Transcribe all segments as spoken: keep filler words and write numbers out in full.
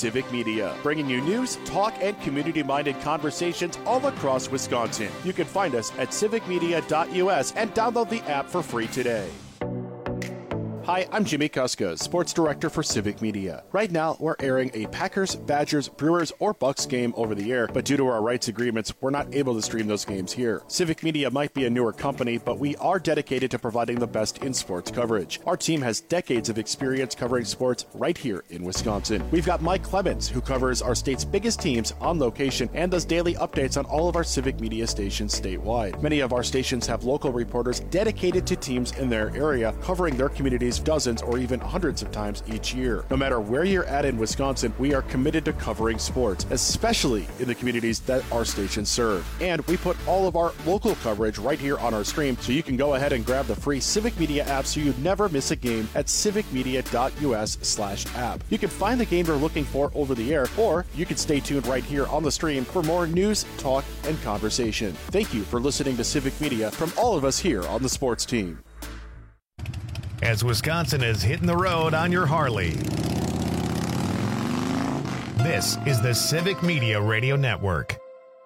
Civic Media, bringing you news, talk, and community-minded conversations all across Wisconsin. You can find us at civic media dot U S and download the app for free today. Hi, I'm Jimmy Kuska, Sports Director for Civic Media. Right now, we're airing a Packers, Badgers, Brewers, or Bucks game over the air, but due to our rights agreements, we're not able to stream those games here. Civic Media might be a newer company, but we are dedicated to providing the best in sports coverage. Our team has decades of experience covering sports right here in Wisconsin. We've got Mike Clemens, who covers our state's biggest teams on location and does daily updates on all of our Civic Media stations statewide. Many of our stations have local reporters dedicated to teams in their area, covering their communities dozens or even hundreds of times each year. No matter where you're at in Wisconsin, we are committed to covering sports, especially in the communities that our stations serve. And we put all of our local coverage right here on our stream, so you can go ahead and grab the free Civic Media app so you never miss a game at civic media dot U S slash app. You can find the game you're looking for over the air, or you can stay tuned right here on the stream for more news, talk, and conversation. Thank you for listening to Civic Media from all of us here on the sports team. As Wisconsin is hitting the road on your Harley, this is the Civic Media Radio Network.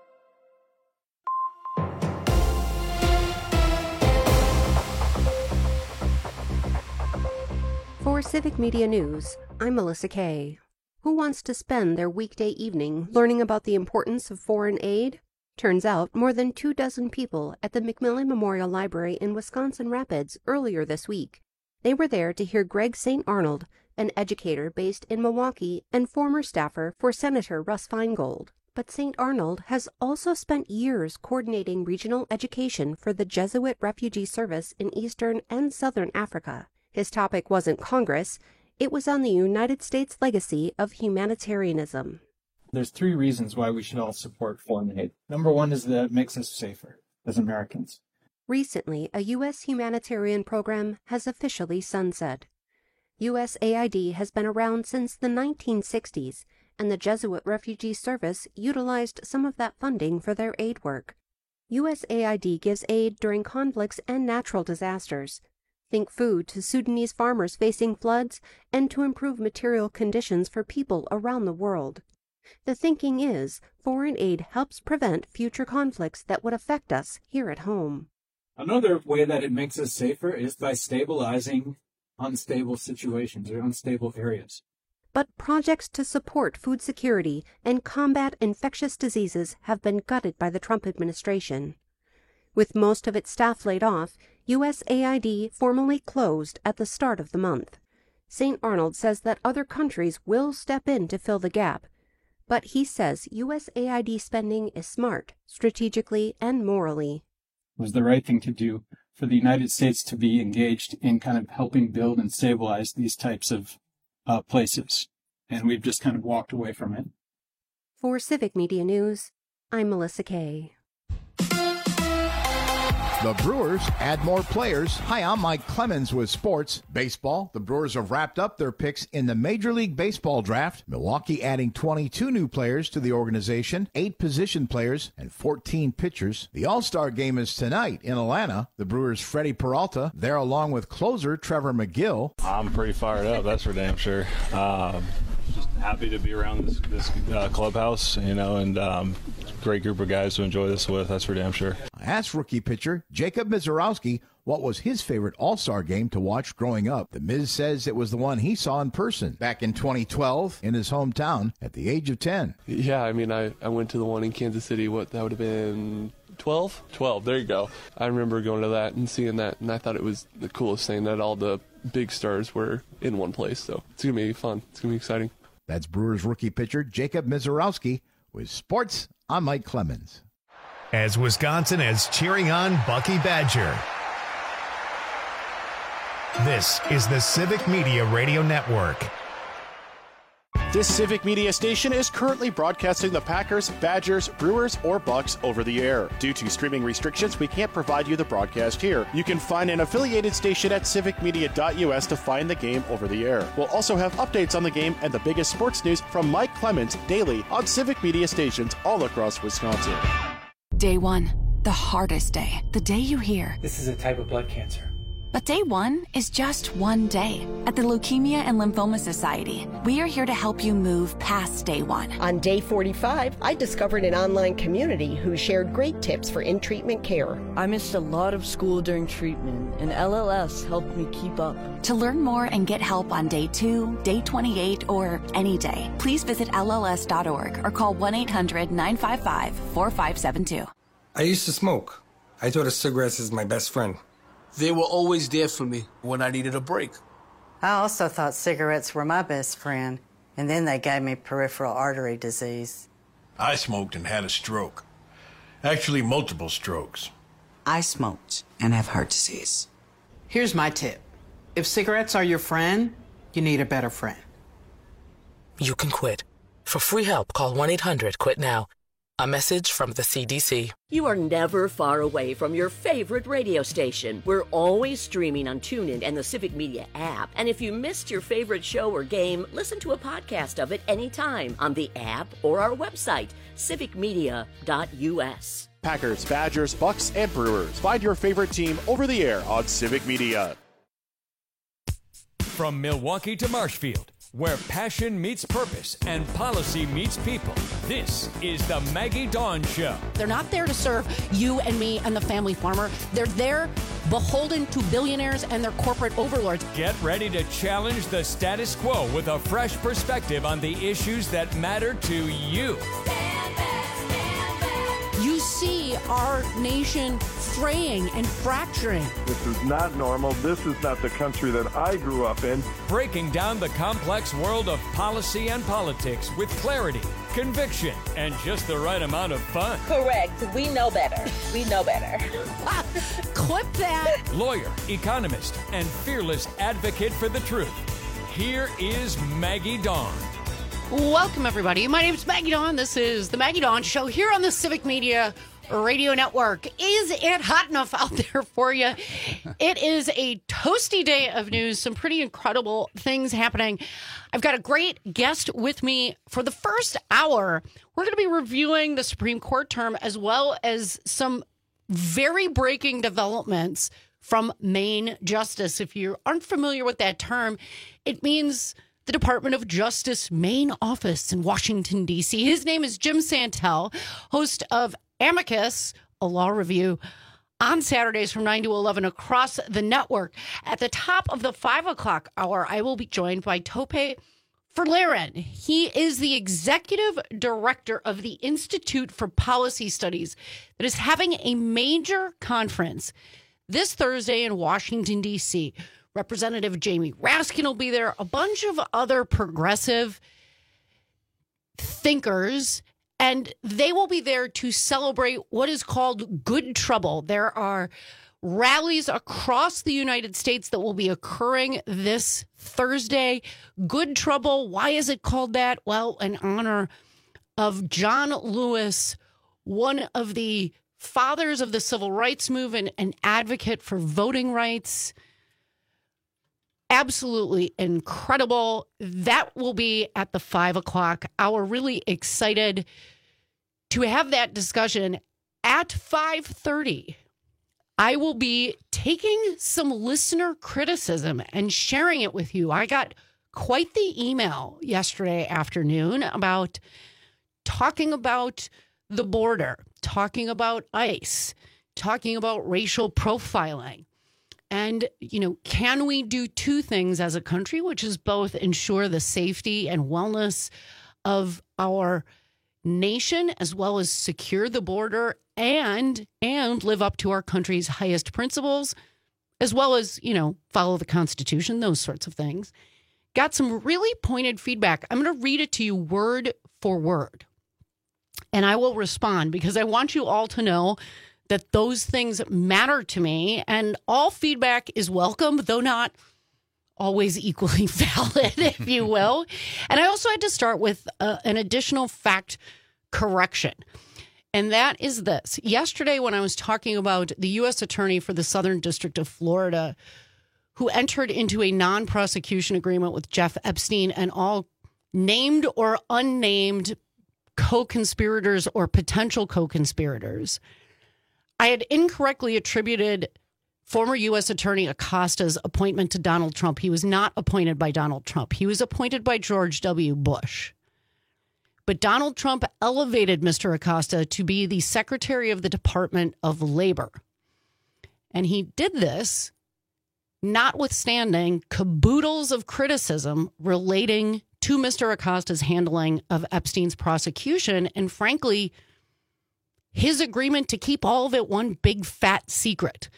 For Civic Media News, I'm Melissa Kay. Who wants to spend their weekday evening learning about the importance of foreign aid? Turns out more than two dozen people at the McMillan Memorial Library in Wisconsin Rapids earlier this week. They were there to hear Greg Saint Arnold, an educator based in Milwaukee and former staffer for Senator Russ Feingold. But Saint Arnold has also spent years coordinating regional education for the Jesuit Refugee Service in Eastern and Southern Africa. His topic wasn't Congress, it was on the United States legacy of humanitarianism. There's three reasons why we should all support foreign aid. Number one is that it makes us safer as Americans. Recently, a U S humanitarian program has officially sunset. U S A I D has been around since the nineteen sixties, and the Jesuit Refugee Service utilized some of that funding for their aid work. U S A I D gives aid during conflicts and natural disasters. Think food to Sudanese farmers facing floods and to improve material conditions for people around the world. The thinking is foreign aid helps prevent future conflicts that would affect us here at home. Another way that it makes us safer is by stabilizing unstable situations or unstable areas. But projects to support food security and combat infectious diseases have been gutted by the Trump administration. With most of its staff laid off, U S A I D formally closed at the start of the month. Saint Arnold says that other countries will step in to fill the gap, but he says U S A I D spending is smart, strategically and morally. Was the right thing to do for the United States to be engaged in kind of helping build and stabilize these types of uh, places. And we've just kind of walked away from it. For Civic Media News, I'm Melissa Kay. The Brewers add more players. Hi, I'm Mike Clemens with Sports Baseball. The Brewers have wrapped up their picks in the Major League Baseball draft. Milwaukee adding twenty-two new players to the organization, eight position players, and fourteen pitchers. The All-Star game is tonight in Atlanta. The Brewers' Freddie Peralta there along with closer Trevor McGill. I'm pretty fired up, that's for damn sure. Um, just happy to be around this, this uh, clubhouse, you know, and um, great group of guys to enjoy this with, that's for damn sure. I asked rookie pitcher Jacob Mizorowski what was his favorite All-Star game to watch growing up. The Miz says it was the one he saw in person back in twenty twelve in his hometown at the age of ten. Yeah, I mean, I, I went to the one in Kansas City. What, that would have been twelve? twelve, there you go. I remember going to that and seeing that, and I thought it was the coolest thing that all the big stars were in one place. So it's going to be fun. It's going to be exciting. That's Brewers rookie pitcher Jacob Mizorowski with Sports. I'm Mike Clemens. As Wisconsin is cheering on Bucky Badger, this is the Civic Media Radio Network. This Civic Media station is currently broadcasting the Packers, Badgers, Brewers, or Bucks over the air. Due to streaming restrictions, we can't provide you the broadcast here. You can find an affiliated station at civic media dot U S to find the game over the air. We'll also have updates on the game and the biggest sports news from Mike Clemens daily on Civic Media stations all across Wisconsin. Day one, the hardest day. The day you hear, this is a type of blood cancer. But day one is just one day. At the Leukemia and Lymphoma Society, we are here to help you move past day one. On day forty-five, I discovered an online community who shared great tips for in-treatment care. I missed a lot of school during treatment, and L L S helped me keep up. To learn more and get help on day two, day twenty-eight, or any day, please visit L L S dot org or call one eight hundred nine five five four five seven two. I used to smoke. I thought of cigarettes as my best friend. They were always there for me when I needed a break. I also thought cigarettes were my best friend, and then they gave me peripheral artery disease. I smoked and had a stroke. Actually, multiple strokes. I smoked and have heart disease. Here's my tip. If cigarettes are your friend, you need a better friend. You can quit. For free help, call one eight hundred quit now. A message from the C D C. You are never far away from your favorite radio station. We're always streaming on TuneIn and the Civic Media app. And if you missed your favorite show or game, listen to a podcast of it anytime on the app or our website, civic media dot U S. Packers, Badgers, Bucks, and Brewers. Find your favorite team over the air on Civic Media. From Milwaukee to Marshfield, where passion meets purpose and policy meets people, this is the Maggie Dawn Show. They're not there to serve you and me and the family farmer. They're there beholden to billionaires and their corporate overlords. Get ready to challenge the status quo with a fresh perspective on the issues that matter to you. You see our nation fraying and fracturing. This is not normal. This is not the country that I grew up in. Breaking down the complex world of policy and politics with clarity, conviction, and just the right amount of fun. Correct. We know better. We know better. Clip that. Lawyer, economist, and fearless advocate for the truth. Here is Maggie Dawn. Welcome, everybody. My name is Maggie Dawn. This is the Maggie Dawn Show here on the Civic Media Radio Network. Is it hot enough out there for you? It is a toasty day of news. Some pretty incredible things happening. I've got a great guest with me for the first hour. We're going to be reviewing the Supreme Court term as well as some very breaking developments from Maine Justice. If you aren't familiar with that term, it means the Department of Justice main office in Washington, D C. His name is Jim Santel, host of Amicus, a law review, on Saturdays from nine to eleven across the network. At the top of the five o'clock hour, I will be joined by Tope Ferlaren. He is the executive director of the Institute for Policy Studies that is having a major conference this Thursday in Washington, D C. Representative Jamie Raskin will be there, a bunch of other progressive thinkers, and they will be there to celebrate what is called Good Trouble. There are rallies across the United States that will be occurring this Thursday. Good Trouble, why is it called that? Well, in honor of John Lewis, one of the fathers of the civil rights movement, an advocate for voting rights. Absolutely incredible. That will be at the five o'clock hour. Really excited to have that discussion. At five thirty, I will be taking some listener criticism and sharing it with you. I got quite the email yesterday afternoon about talking about the border, talking about ICE, talking about racial profiling. And, you know, can we do two things as a country, which is both ensure the safety and wellness of our nation, as well as secure the border and and live up to our country's highest principles, as well as, you know, follow the Constitution, those sorts of things. Got some really pointed feedback. I'm going to read it to you word for word. And I will respond because I want you all to know that those things matter to me, and all feedback is welcome, though not always equally valid, if you will. And I also had to start with uh, an additional fact correction, and that is this. Yesterday, when I was talking about the U S attorney for the Southern District of Florida, who entered into a non-prosecution agreement with Jeff Epstein and all named or unnamed co-conspirators or potential co-conspirators, I had incorrectly attributed former U S Attorney Acosta's appointment to Donald Trump. He was not appointed by Donald Trump. He was appointed by George W. Bush. But Donald Trump elevated Mister Acosta to be the Secretary of the Department of Labor. And he did this notwithstanding caboodles of criticism relating to Mister Acosta's handling of Epstein's prosecution and, frankly, his agreement to keep all of it one big fat secret.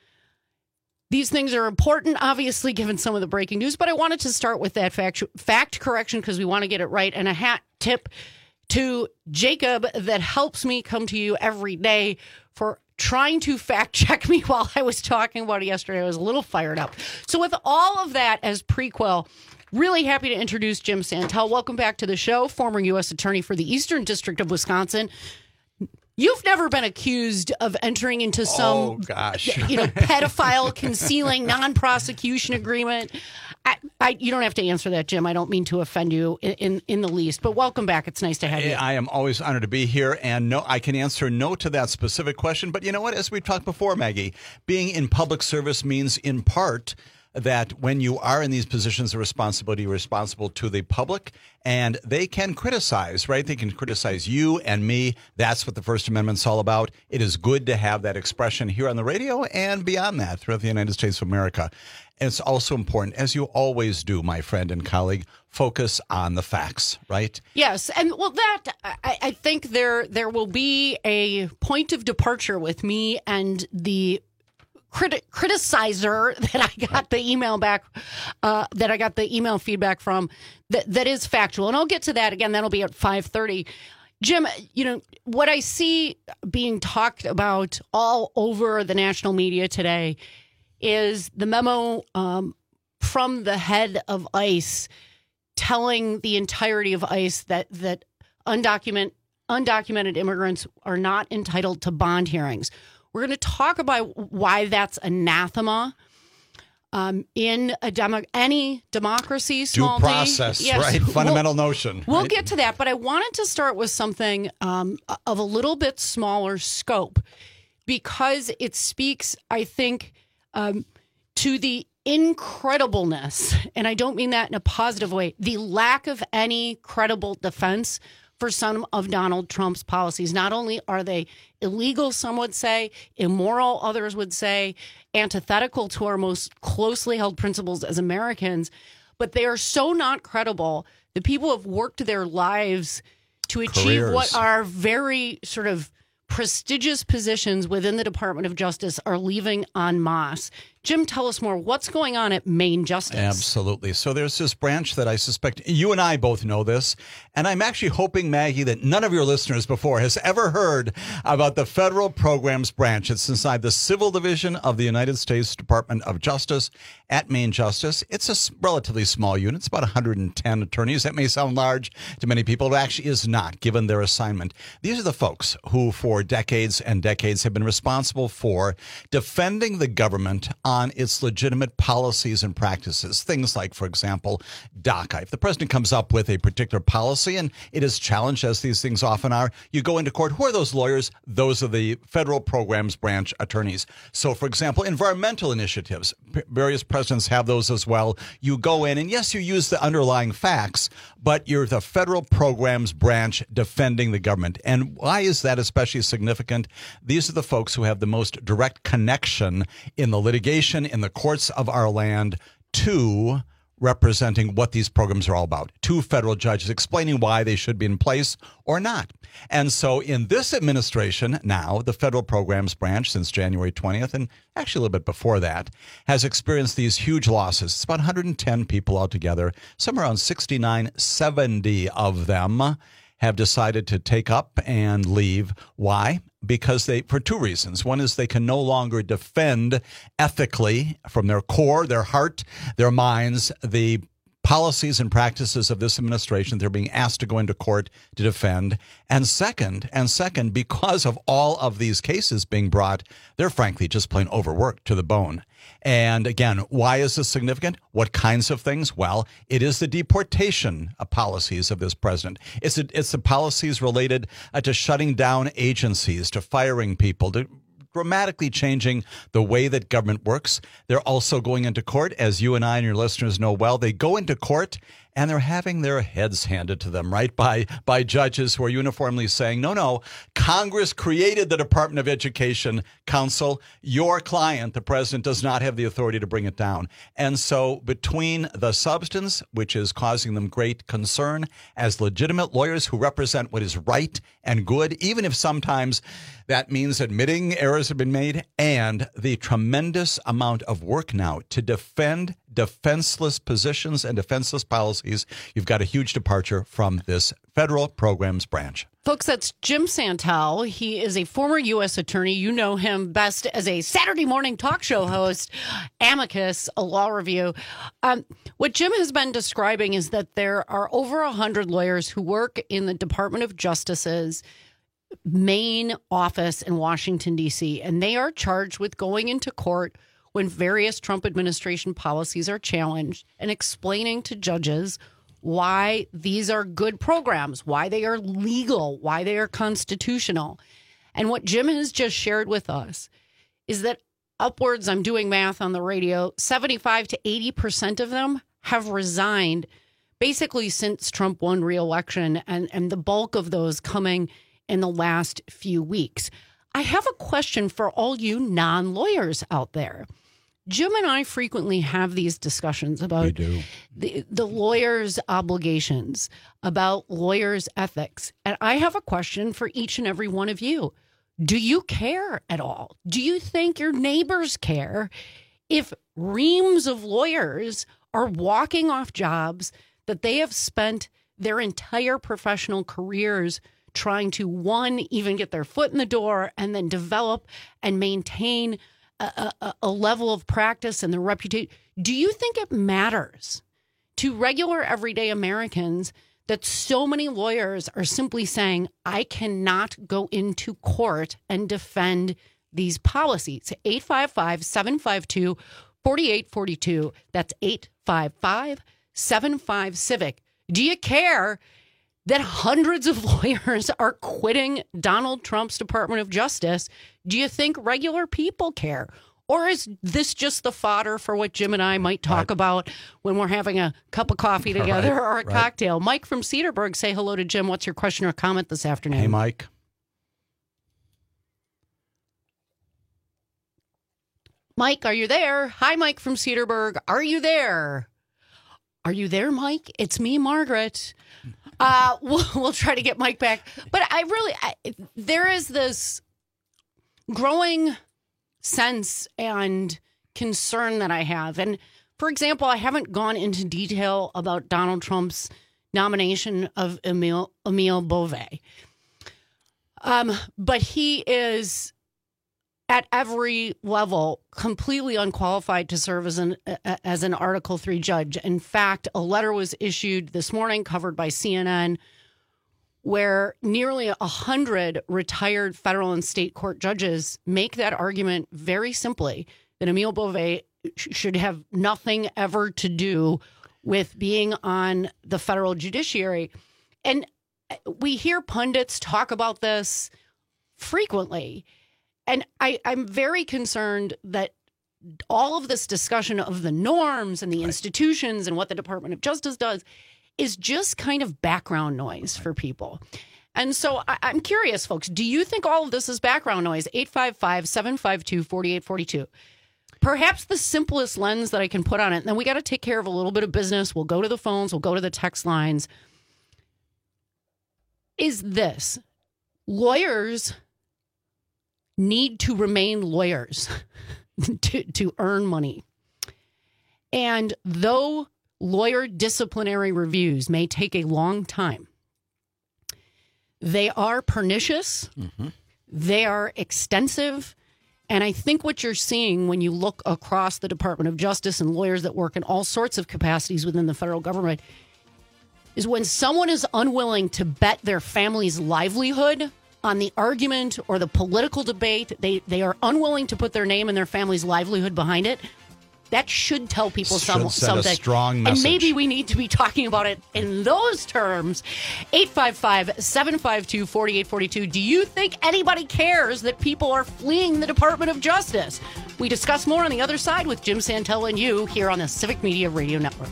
These things are important, obviously, given some of the breaking news, but I wanted to start with that fact, fact correction because we want to get it right. And a hat tip to Jacob that helps me come to you every day for trying to fact check me while I was talking about it yesterday. I was a little fired up. So with all of that as prequel, really happy to introduce Jim Santel. Welcome back to the show, former U S Attorney for the Eastern District of Wisconsin. You've never been accused of entering into some, oh, gosh. you know, pedophile concealing non-prosecution agreement. I, I, you don't have to answer that, Jim. I don't mean to offend you in, in, in the least, but welcome back. It's nice to have you. I am always honored to be here, and no, I can answer no to that specific question. But you know what? As we talked before, Maggie, being in public service means in part that when you are in these positions of responsibility, you're responsible to the public, and they can criticize, right? They can criticize you and me. That's what the First Amendment's all about. It is good to have that expression here on the radio and beyond that throughout the United States of America. And it's also important, as you always do, my friend and colleague, focus on the facts, right? Yes. And well, that I, I think there there will be a point of departure with me and the Criti- criticizer that I got the email back, uh, that I got the email feedback from, that that is factual, and I'll get to that again. That'll be at five thirty. Jim, you know what I see being talked about all over the national media today is the memo um, from the head of ICE telling the entirety of ICE that that undocumented undocumented immigrants are not entitled to bond hearings. We're going to talk about why that's anathema um, in a demo, any democracy, small due process, d. Yes. right? Fundamental we'll, notion. We'll right? get to that, but I wanted to start with something um, of a little bit smaller scope because it speaks, I think, um, to the incredibleness, and I don't mean that in a positive way, the lack of any credible defense for some of Donald Trump's policies. Not only are they illegal, some would say, immoral, others would say, antithetical to our most closely held principles as Americans, but they are so not credible that people have worked their lives to achieve Careers. what are very sort of prestigious positions within the Department of Justice are leaving en masse. Jim, tell us more. What's going on at Maine Justice? Absolutely. So there's this branch that I suspect you and I both know this, and I'm actually hoping, Maggie, that none of your listeners before has ever heard about the Federal Programs Branch. It's inside the Civil Division of the United States Department of Justice at Maine Justice. It's a relatively small unit. It's about one hundred ten attorneys. That may sound large to many people. It actually is not, given their assignment. These are the folks who, for decades and decades, have been responsible for defending the government on its legitimate policies and practices. Things like, for example, DACA. If the president comes up with a particular policy and it is challenged, as these things often are, you go into court. Who are those lawyers? Those are the Federal Programs Branch attorneys. So, for example, environmental initiatives, p- various presidents have those as well. You go in and, yes, you use the underlying facts, but you're the Federal Programs Branch defending the government. And why is that especially significant? These are the folks who have the most direct connection in the litigation in the courts of our land to representing what these programs are all about, to federal judges explaining why they should be in place or not. And so in this administration now, the Federal Programs Branch since January twentieth, and actually a little bit before that, has experienced these huge losses. It's about one hundred ten people altogether. Somewhere around sixty-nine, seventy of them have decided to take up and leave. Why? Because they, for two reasons. One is they can no longer defend ethically from their core, their heart, their minds, the policies and practices of this administration. They're being asked to go into court to defend. And second, and second, because of all of these cases being brought, they're frankly just plain overworked to the bone. And again, why is this significant? What kinds of things? Well, it is the deportation policies of this president. It's a, it's the policies related uh, to shutting down agencies, to firing people, to dramatically changing the way that government works. They're also going into court, as you and I and your listeners know well. They go into court and they're having their heads handed to them, right, by by judges who are uniformly saying, no, no, Congress created the Department of Education Council. Your client, the president, does not have the authority to bring it down. And so between the substance, which is causing them great concern as legitimate lawyers who represent what is right and good, even if sometimes that means admitting errors have been made, and the tremendous amount of work now to defend defenseless positions and defenseless policies, you've got a huge departure from this federal programs branch. Folks, that's Jim Santel. He is a former U S attorney. You know him best as a Saturday morning talk show host, Amicus, a law review. Um, what Jim has been describing is that there are over one hundred lawyers who work in the Department of Justice's main office in Washington, D C, and they are charged with going into court when various Trump administration policies are challenged and explaining to judges why these are good programs, why they are legal, why they are constitutional. And what Jim has just shared with us is that upwards, I'm doing math on the radio, seventy-five to eighty percent of them have resigned basically since Trump won re-election, and, and the bulk of those coming in the last few weeks. I have a question for all you non-lawyers out there. Jim and I frequently have these discussions about the, the lawyers' obligations, about lawyers' ethics. And I have a question for each and every one of you. Do you care at all? Do you think your neighbors care if reams of lawyers are walking off jobs that they have spent their entire professional careers trying to, one, even get their foot in the door and then develop and maintain a, a, a level of practice and the reputation? Do you think it matters to regular everyday Americans that so many lawyers are simply saying, I cannot go into court and defend these policies? eight five five, seven five two, four eight four two. That's eight five five, seven five, CIVIC. Do you care that hundreds of lawyers are quitting Donald Trump's Department of Justice? Do you think regular people care? Or is this just the fodder for what Jim and I might talk right. about when we're having a cup of coffee together right. or a right. cocktail? Mike from Cedarburg, say hello to Jim. What's your question or comment this afternoon? Hey, Mike. Mike, are you there? Hi, Mike from Cedarburg. Are you there? Are you there, Mike? It's me, Margaret. Uh, we'll, we'll try to get Mike back. But I really, I, there is this growing sense and concern that I have. And for example, I haven't gone into detail about Donald Trump's nomination of Emil, Emil Beauvais. Um, but he is at every level completely unqualified to serve as an as an Article three judge. In fact, a letter was issued this morning, covered by C N N, where nearly a hundred retired federal and state court judges make that argument very simply, that Emil Beauvais should have nothing ever to do with being on the federal judiciary. And we hear pundits talk about this frequently. And I, I'm very concerned that all of this discussion of the norms and the right. institutions and what the Department of Justice does is just kind of background noise right. for people. And so I, I'm curious, folks, do you think all of this is background noise? eight five five, seven five two, four eight four two. Perhaps the simplest lens that I can put on it, and then we got to take care of a little bit of business. We'll go to the phones. We'll go to the text lines. Is this: lawyers need to remain lawyers to, to earn money. And though lawyer disciplinary reviews may take a long time, they are pernicious, mm-hmm. they are extensive, and I think what you're seeing when you look across the Department of Justice and lawyers that work in all sorts of capacities within the federal government is when someone is unwilling to bet their family's livelihood on the argument or the political debate, they, they are unwilling to put their name and their family's livelihood behind it, that should tell people Should some, send a something. strong message. And maybe we need to be talking about it in those terms. eight five five, seven five two, four eight four two. Do you think anybody cares that people are fleeing the Department of Justice? We discuss more on the other side with Jim Santel and you here on the Civic Media Radio Network.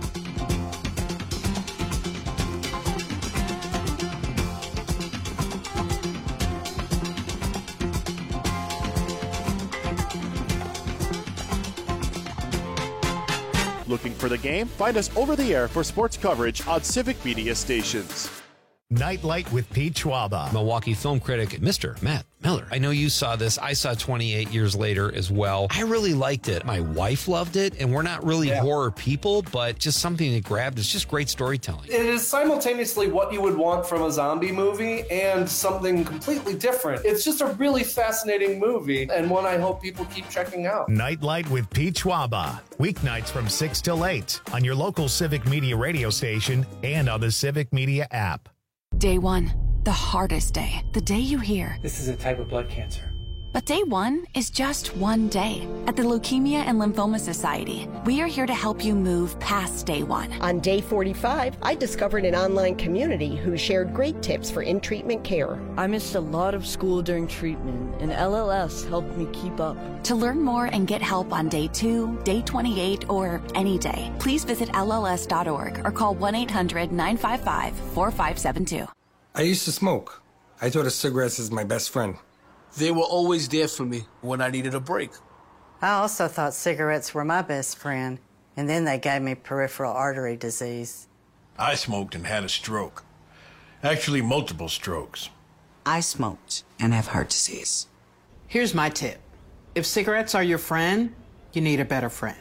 Looking for the game? Find us over the air for sports coverage on Civic Media stations. Nightlight with Pete Schwaba. Milwaukee film critic, Mister Matt Miller. I know you saw this. I saw twenty-eight years later as well. I really liked it. My wife loved it, and we're not really yeah. horror people, but just something that grabbed. It's just great storytelling. It is simultaneously what you would want from a zombie movie and something completely different. It's just a really fascinating movie, and one I hope people keep checking out. Nightlight with Pete Schwaba. Weeknights from six till eight on your local Civic Media radio station and on the Civic Media app. Day one, the hardest day, the day you hear. This is a type of blood cancer. But day one is just one day. At the Leukemia and Lymphoma Society, we are here to help you move past day one. On day forty-five, I discovered an online community who shared great tips for in-treatment care. I missed a lot of school during treatment, and L L S helped me keep up. To learn more and get help on day two, day twenty-eight, or any day, please visit L L S dot org or call one eight hundred, nine five five, four five seven two. I used to smoke. I thought of cigarettes as my best friend. They were always there for me when I needed a break. I also thought cigarettes were my best friend, and then they gave me peripheral artery disease. I smoked and had a stroke. Actually, multiple strokes. I smoked and have heart disease. Here's my tip. If cigarettes are your friend, you need a better friend.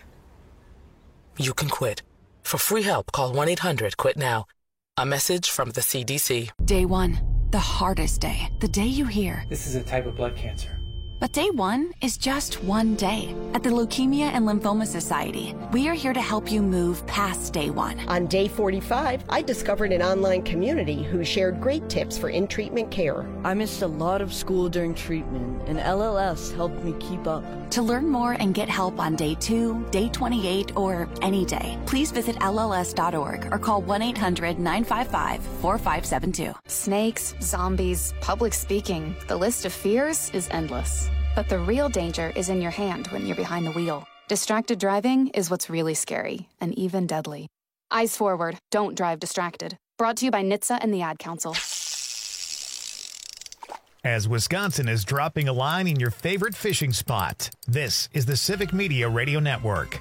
You can quit. For free help, call one eight hundred quit now. A message from the C D C. Day one, the hardest day, the day you hear. This is a type of blood cancer. But day one is just one day. At the Leukemia and Lymphoma Society, we are here to help you move past day one. On day forty-five, I discovered an online community who shared great tips for in-treatment care. I missed a lot of school during treatment, and L L S helped me keep up. To learn more and get help on day two, day twenty-eight, or any day, please visit L L S dot org or call one eight hundred, nine five five, four five seven two. Snakes, zombies, public speaking. The list of fears is endless. But the real danger is in your hand when you're behind the wheel. Distracted driving is what's really scary and even deadly. Eyes forward, don't drive distracted. Brought to you by N H T S A and the Ad Council. As Wisconsin is dropping a line in your favorite fishing spot, this is the Civic Media Radio Network.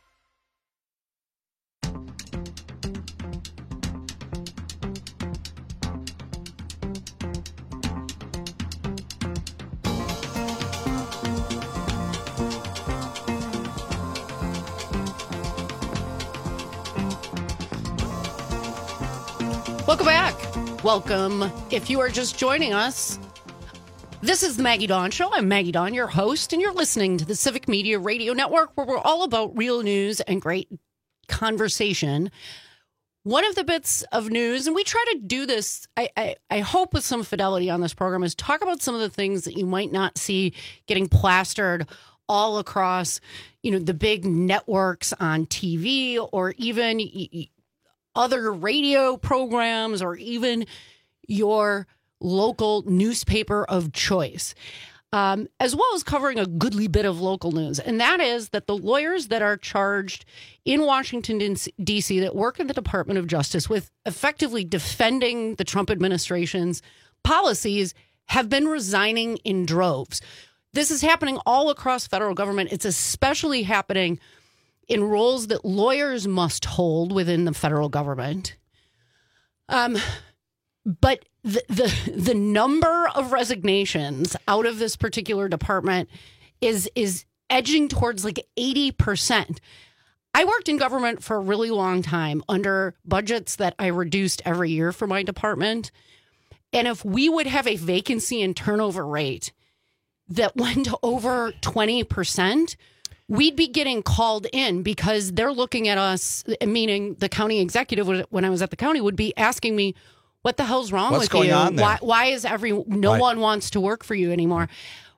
Welcome back. Welcome. If you are just joining us, this is the Maggie Dawn Show. I'm Maggie Dawn, your host, and you're listening to the Civic Media Radio Network, where we're all about real news and great conversation. One of the bits of news, and we try to do this, I, I, I hope with some fidelity on this program, is talk about some of the things that you might not see getting plastered all across, you know, the big networks on T V or even other radio programs or even your local newspaper of choice, um, as well as covering a goodly bit of local news. And that is that the lawyers that are charged in Washington, D C that work in the Department of Justice with effectively defending the Trump administration's policies have been resigning in droves. This is happening all across federal government. It's especially happening in roles that lawyers must hold within the federal government. Um, but the, the the number of resignations out of this particular department is is edging towards like eighty percent. I worked in government for a really long time under budgets that I reduced every year for my department. And if we would have a vacancy and turnover rate that went to over twenty percent, we'd be getting called in because they're looking at us, meaning the county executive, when I was at the county, would be asking me, what the hell's wrong What's with going you? on there? Why, why is every, no Right. one wants to work for you anymore?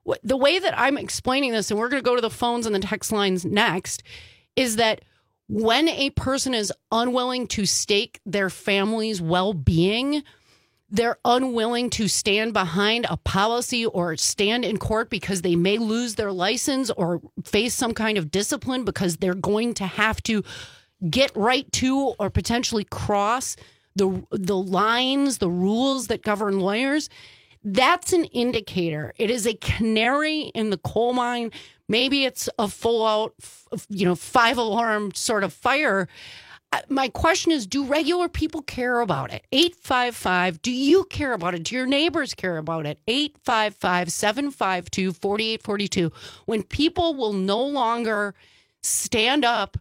the way that I'm explaining this, and we're going to go to the phones and the text lines next, is that when a person is unwilling to stake their family's well-being, they're unwilling to stand behind a policy or stand in court because they may lose their license or face some kind of discipline because they're going to have to get right to or potentially cross the the lines, the rules that govern lawyers. That's an indicator. It is a canary in the coal mine. Maybe it's a full out, you know, five alarm sort of fire. My question is, do regular people care about it? eight five five, do you care about it? Do your neighbors care about it? eight five five, seven five two, four eight four two. When people will no longer stand up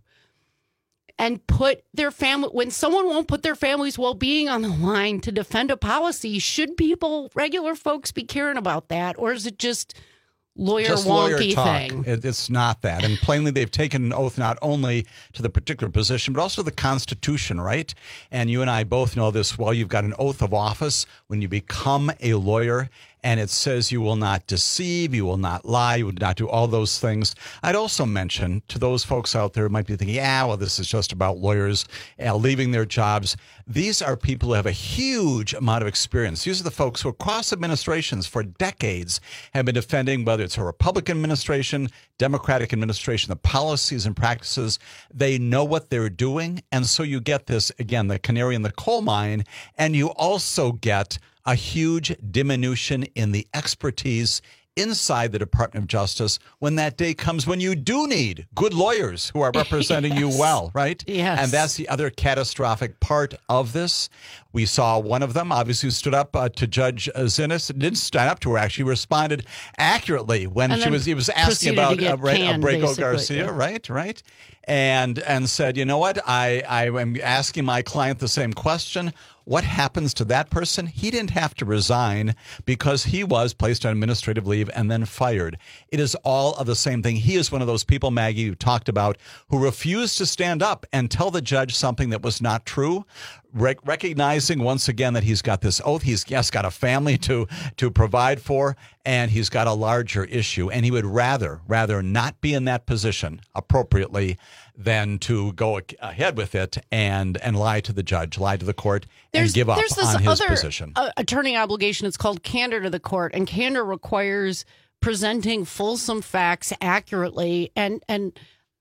and put their family, when someone won't put their family's well-being on the line to defend a policy, should people, regular folks, be caring about that? Or is it just lawyer Just wonky lawyer talk. thing? It, it's not that. And plainly, they've taken an oath not only to the particular position, but also the Constitution, right? And you and I both know this well. You've got an oath of office when you become a lawyer, and it says you will not deceive, you will not lie, you will not do all those things. I'd also mention to those folks out there who might be thinking, yeah, well, this is just about lawyers uh, leaving their jobs. These are people who have a huge amount of experience. These are the folks who across administrations for decades have been defending, whether it's a Republican administration, Democratic administration, the policies and practices. They know what they're doing. And so you get this, again, the canary in the coal mine, and you also get a huge diminution in the expertise inside the Department of Justice when that day comes when you do need good lawyers who are representing Yes. you well, right? Yes. And that's the other catastrophic part of this. We saw one of them, obviously, who stood up uh, to Judge uh, Zinnes. Didn't stand up to her, actually responded accurately when And she then was he was asking proceeded to about get uh, right, canned, Abrego basically, Garcia, yeah. right? Right? And and said, you know what? I, I am asking my client the same question. What happens to that person? He didn't have to resign because he was placed on administrative leave and then fired. It is all of the same thing. He is one of those people, Maggie, you talked about, who refused to stand up and tell the judge something that was not true, Re- recognizing once again that he's got this oath. He's yes, got a family to to provide for, and he's got a larger issue. And he would rather, rather not be in that position appropriately than to go ahead with it and and lie to the judge, lie to the court, There's, and give up there's this on his other, position. Uh, attorney obligation. It's called candor to the court, and candor requires presenting fulsome facts accurately, and and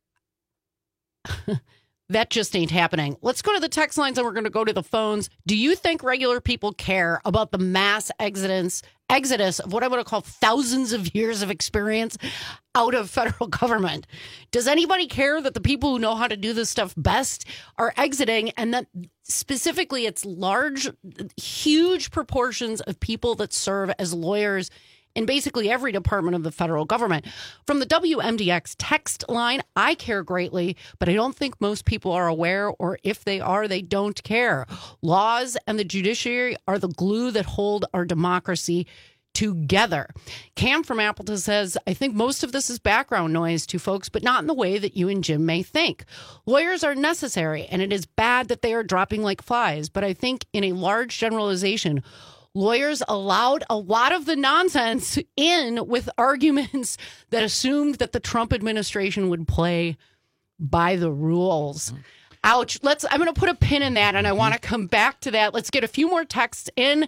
that just ain't happening. Let's go to the text lines, and we're going to go to the phones. Do you think regular people care about the mass exodus exodus of what I'm going to call thousands of years of experience out of federal government? Does anybody care that the people who know how to do this stuff best are exiting, and that specifically it's large, huge proportions of people that serve as lawyers in basically every department of the federal government? From the W M D X text line, I care greatly, but I don't think most people are aware, or if they are, they don't care. Laws and the judiciary are the glue that hold our democracy together. Cam from Appleton says, I think most of this is background noise to folks, but not in the way that you and Jim may think. Lawyers are necessary, and it is bad that they are dropping like flies, but I think in a large generalization, lawyers allowed a lot of the nonsense in with arguments that assumed that the Trump administration would play by the rules. Ouch. Let's, I'm going to put a pin in that, and I want to come back to that. Let's get a few more texts in.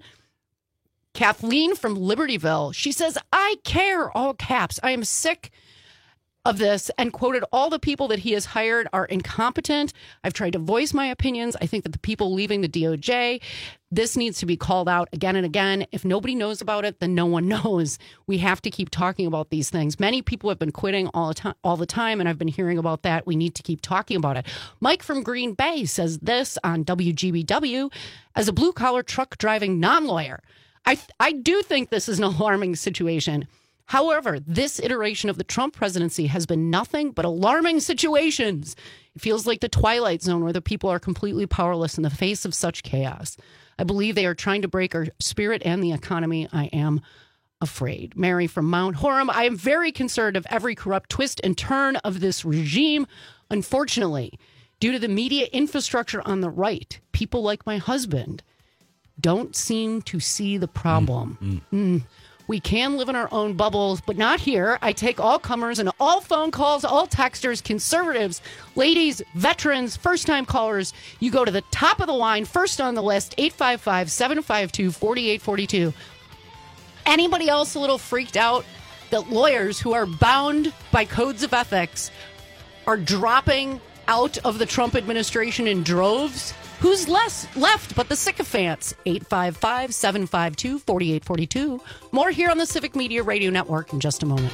Kathleen from Libertyville. She says, I care, all caps. I am sick of this, and quoted, all the people that he has hired are incompetent. I've tried to voice my opinions. I think that the people leaving the D O J, this needs to be called out again and again. If nobody knows about it, then no one knows. We have to keep talking about these things. Many people have been quitting all the time, all the time, and I've been hearing about that. We need to keep talking about it. Mike from Green Bay says this on W G B W. As a blue-collar truck driving non-lawyer, I I do think this is an alarming situation. However, this iteration of the Trump presidency has been nothing but alarming situations. It feels like the Twilight Zone, where the people are completely powerless in the face of such chaos. I believe they are trying to break our spirit and the economy. I am afraid. Mary from Mount Horham. I am very concerned of every corrupt twist and turn of this regime. Unfortunately, due to the media infrastructure on the right, people like my husband don't seem to see the problem. Mm. Mm. We can live in our own bubbles, but not here. I take all comers and all phone calls, all texters, conservatives, ladies, veterans, first-time callers. You go to the top of the line, first on the list, eight five five, seven five two, four eight four two. Anybody else a little freaked out that lawyers who are bound by codes of ethics are dropping out of the Trump administration in droves? Who's less left but the sycophants? eight five five, seven five two, four eight four two. More here on the Civic Media Radio Network in just a moment.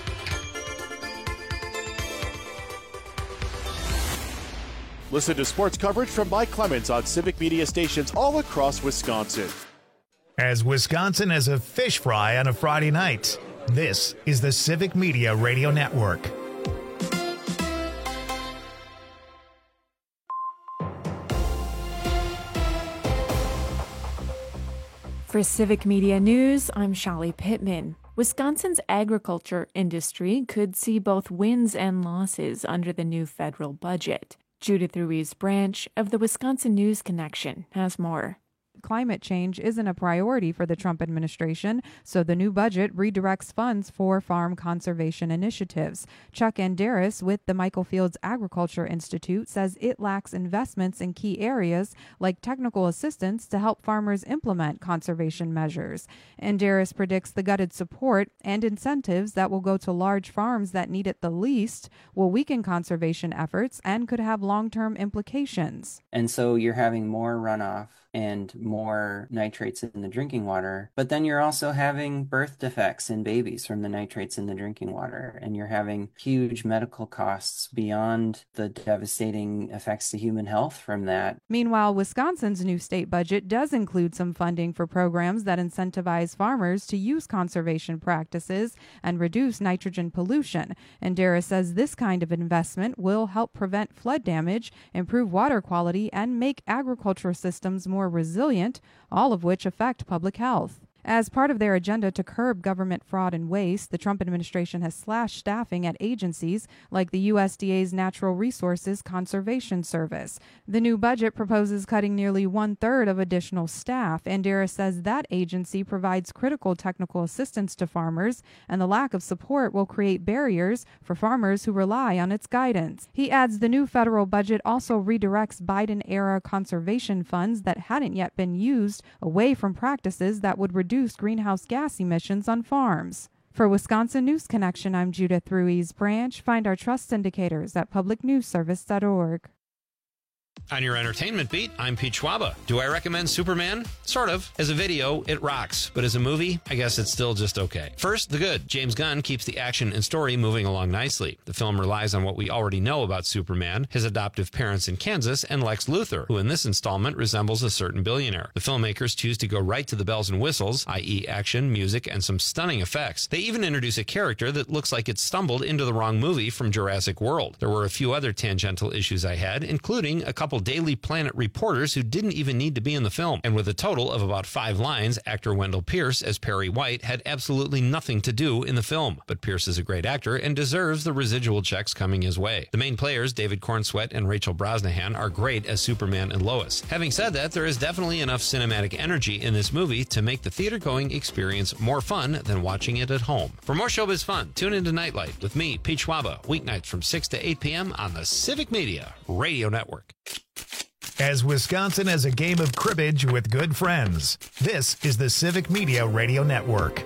Listen to sports coverage from Mike Clemens on Civic Media stations all across Wisconsin. As Wisconsin as a fish fry on a Friday night, this is the Civic Media Radio Network. For Civic Media News, I'm Shali Pittman. Wisconsin's agriculture industry could see both wins and losses under the new federal budget. Judith Ruiz Branch of the Wisconsin News Connection has more. Climate change isn't a priority for the Trump administration, so the new budget redirects funds for farm conservation initiatives. Chuck Andaris with the Michael Fields Agriculture Institute says it lacks investments in key areas like technical assistance to help farmers implement conservation measures. Andaris predicts the gutted support and incentives that will go to large farms that need it the least will weaken conservation efforts and could have long-term implications. And so you're having more runoff and more nitrates in the drinking water, but then you're also having birth defects in babies from the nitrates in the drinking water, and you're having huge medical costs beyond the devastating effects to human health from that. Meanwhile, Wisconsin's new state budget does include some funding for programs that incentivize farmers to use conservation practices and reduce nitrogen pollution. And Dara says this kind of investment will help prevent flood damage, improve water quality, and make agricultural systems more resilient, all of which affect public health. As part of their agenda to curb government fraud and waste, the Trump administration has slashed staffing at agencies like the U S D A's Natural Resources Conservation Service. The new budget proposes cutting nearly one-third of additional staff. Andera says that agency provides critical technical assistance to farmers, and the lack of support will create barriers for farmers who rely on its guidance. He adds the new federal budget also redirects Biden-era conservation funds that hadn't yet been used away from practices that would reduce reduce greenhouse gas emissions on farms. For Wisconsin News Connection, I'm Judith Ruiz Branch. Find our trust indicators at public news service dot org. On your entertainment beat, I'm Pete Schwaba. Do I recommend Superman? Sort of. As a video, it rocks. But as a movie, I guess it's still just okay. First, the good. James Gunn keeps the action and story moving along nicely. The film relies on what we already know about Superman, his adoptive parents in Kansas, and Lex Luthor, who in this installment resembles a certain billionaire. The filmmakers choose to go right to the bells and whistles, that is action, music, and some stunning effects. They even introduce a character that looks like it stumbled into the wrong movie from Jurassic World. There were a few other tangential issues I had, including a couple Daily Planet reporters who didn't even need to be in the film. And with a total of about five lines, actor Wendell Pierce as Perry White had absolutely nothing to do in the film. But Pierce is a great actor and deserves the residual checks coming his way. The main players, David Cornsweet and Rachel Brosnahan, are great as Superman and Lois. Having said that, there is definitely enough cinematic energy in this movie to make the theater-going experience more fun than watching it at home. For more showbiz fun, tune into Nightlight with me, Pete Schwaba, weeknights from six to eight p.m. on the Civic Media Radio Network. As Wisconsin as a game of cribbage with good friends, this is the Civic Media Radio Network.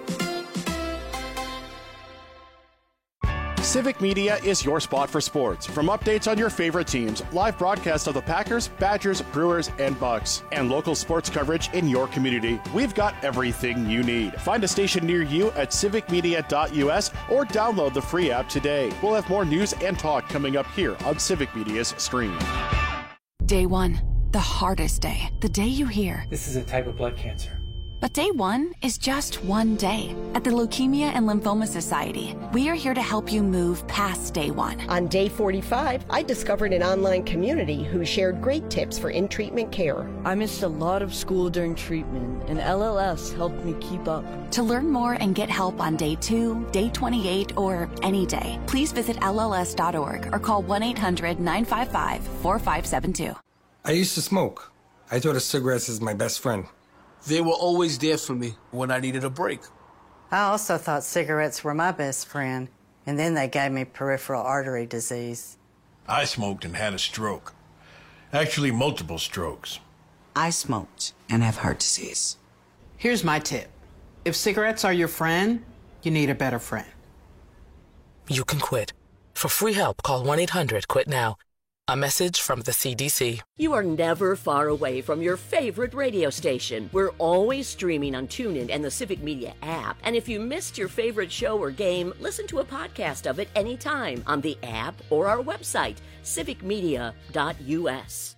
Civic Media is your spot for sports. From updates on your favorite teams, live broadcasts of the Packers, Badgers, Brewers, and Bucks, and local sports coverage in your community, we've got everything you need. Find a station near you at civic media dot u s or download the free app today. We'll have more news and talk coming up here on Civic Media's stream. Day one, the hardest day, the day you hear, "This is a type of blood cancer." But day one is just one day. At the Leukemia and Lymphoma Society, we are here to help you move past day one. On day forty-five, I discovered an online community who shared great tips for in-treatment care. I missed a lot of school during treatment, and L L S helped me keep up. To learn more and get help on day two, day twenty-eight, or any day, please visit L L S dot org or call one eight hundred nine five five four five seven two. I used to smoke. I thought of cigarettes as my best friend. They were always there for me when I needed a break. I also thought cigarettes were my best friend, and then they gave me peripheral artery disease. I smoked and had a stroke. Actually, multiple strokes. I smoked and have heart disease. Here's my tip. If cigarettes are your friend, you need a better friend. You can quit. For free help, call one eight hundred quit now. A message from the C D C. You are never far away from your favorite radio station. We're always streaming on TuneIn and the Civic Media app. And if you missed your favorite show or game, listen to a podcast of it anytime on the app or our website, civic media dot u s.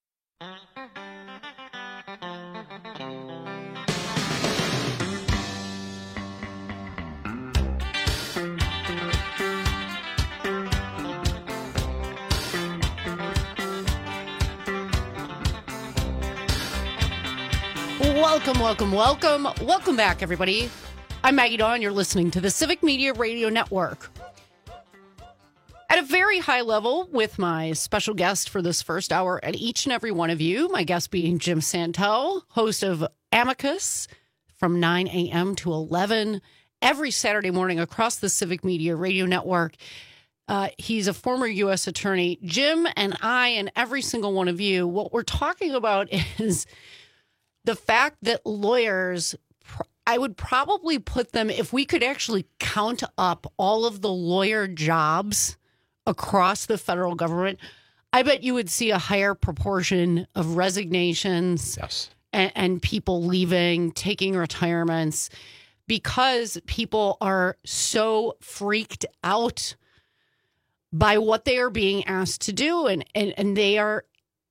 Welcome, welcome, welcome. Welcome back, everybody. I'm Maggie Dawn. You're listening to the Civic Media Radio Network. At a very high level with my special guest for this first hour and each and every one of you, my guest being Jim Santel, host of Amicus from nine a.m. to eleven every Saturday morning across the Civic Media Radio Network. Uh, he's a former U S attorney. Jim and I and every single one of you, what we're talking about is the fact that lawyers, I would probably put them, if we could actually count up all of the lawyer jobs across the federal government, I bet you would see a higher proportion of resignations yes. and, and people leaving, taking retirements, because people are so freaked out by what they are being asked to do. And, and, and they are,